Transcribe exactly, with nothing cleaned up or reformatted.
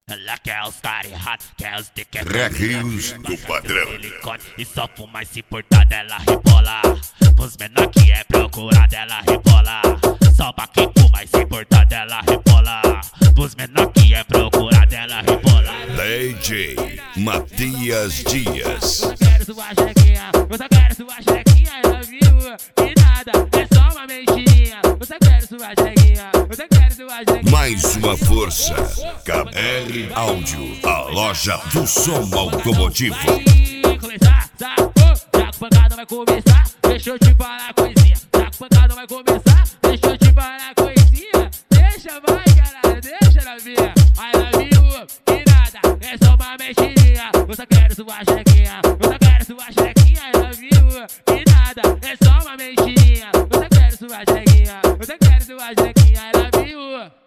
Ela quer os caras errados, quer os de que é Requinhos do padrão. E só fuma e se portar dela rebola. Pros menor que é procurado ela rebola. Só pra quem fuma e se portar dela rebola. Pros menor que é procurado ela rebola. D J Matias Dias. Eu só quero sua xerequinha, eu só quero sua xerequinha, ela viu que nada, é só uma mentirinha. Eu só quero sua xerequinha, eu só quero sua xerequinha. Mais uma força. K R Áudio, a loja do som automotivo. Vai começar, sacou? Já que pancada vai começar, deixa eu te falar coisinha. Já que pancada vai começar, deixa eu te falar coisinha. Deixa, vai, caralho, deixa ela ver. Aí ela viu que nada, é só uma mentirinha. Eu só quero sua xerequinha, eu só quero sua xerequinha. Ela viu que nada, é só uma mentirinha. Eu só quero sua xerequinha, eu só quero sua xerequinha. Ela viu.